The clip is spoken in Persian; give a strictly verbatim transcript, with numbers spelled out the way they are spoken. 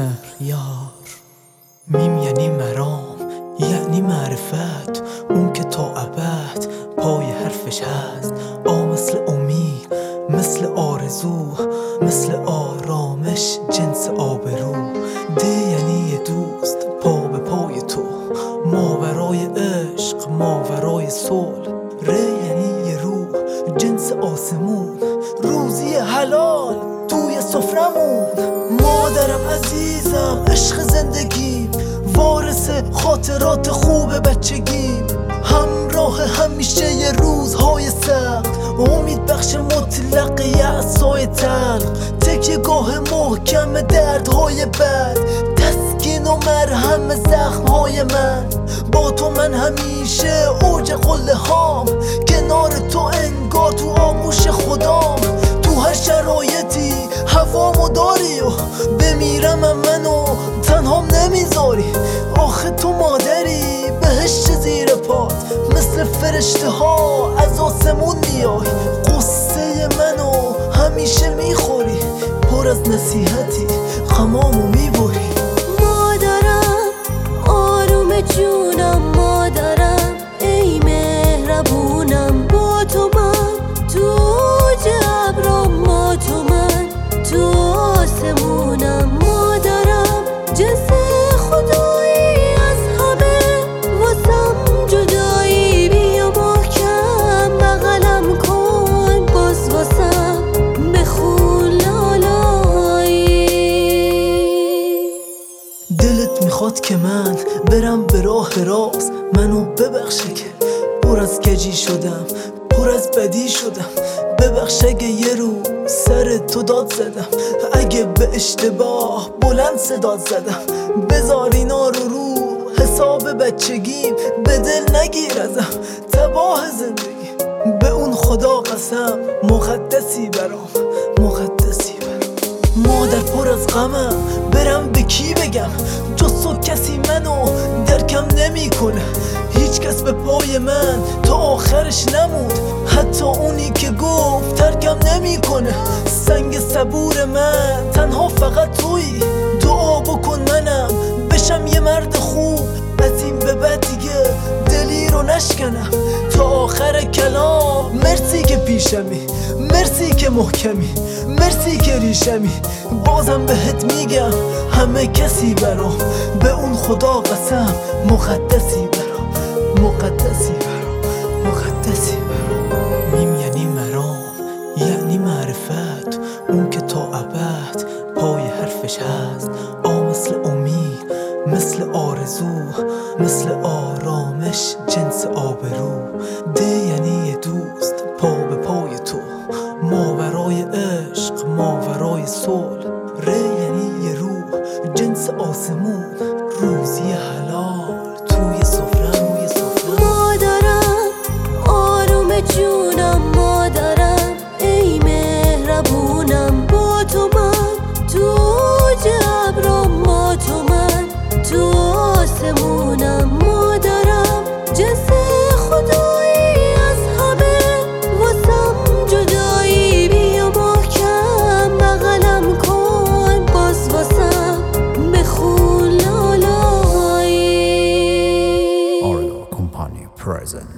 مهر یار. میم یعنی مرام، یعنی معرفت، اون که تا ابد پای حرفش هست. آ مثل امید، مثل آرزو، مثل آرامش، جنس آبرو. ده یعنی یه دوست پا به پای تو، ماورای عشق، ماورای صلح. ر یعنی یه روح، جنس آسمون، روزی حلال توی سفرمون. مادرم عزیزم، عشق زندگیم، وارث خاطرات خوب بچگیم، همراه همیشه ی روزهای سخت، امید بخش مطلق یأسای تلخ، تکیه گاه محکم دردهای بد، تسکین و مرهم زخمهای من. با تو من همیشه اوج قله هام، کنار تو انگار تو آغوش خدام. تو هر شرایطی هوامو داری و بمیرم منو تنهام نمیذاری. آخه تو مادری، بهشت زیر پات، مثل فرشته ها از آسمون میای. قصه منو همیشه میخوری، پر از نصیحتی غمامو میبری. مادرم آروم جونم، مادرم ای مهربونم. با تو من تو جبرم، ما تو من تو آسمونم. مادرم جنس خدایی از همه، واسم جدایی بیا محکم بغلم کن، باز واسم بخون لالایی. دلت میخواد که من برم به راه راست، منو ببخشه که پر از کجی شدم، پر از بدی شدم. ببخش اگه یه رو سر تو داد زدم، اگه به اشتباه بلند صداد زدم. بذار اینا رو رو حساب بچگیم، به دل نگیر ازم تباه زندگی. به اون خدا قسم مقدسی برام، مقدسی برام. مادر پر از غمم، برم به کی بگم؟ جز تو کسی منو درکم نمیکنه. هیچ کس به پای من تا آخرش نمود، حتی اونی که گفت ترکم نمیکنه. سنگ صبور من تنها فقط تویی، دعا بکن منم بشم یه مرد خوب، از این به بعد دیگه دلی رو نشکنم تا آخر کلام. مرسی که پیشمی، مرسی که محکمی، مرسی که ریشمی. بازم بهت میگم همه کسی برام، به اون خدا قسم مقدسی برام، مقدسی برام، مقدسی برام. میم یعنی مرام، یعنی معرفت، اون که تا ابد پای حرفش هست. آ مثل امید، مثل آرزو، مثل آرامش، جنس آبرو. ده یعنی یه دوست پا به پای تو، ماورای عشق، ماورای صلح. ر یعنی یه روح، جنس آسمون، روزی حلال توی سفرم، توی سفرم. مادرم آروم جونم، مادرم ای مهربونم. با تو من تو جبرم، ما تو من تو آسمونم. مادرم جنس خدایی از همه، واسم جدایی بیا محکم بغلم کن، باز واسم بخون لالایی. Orlo Company present.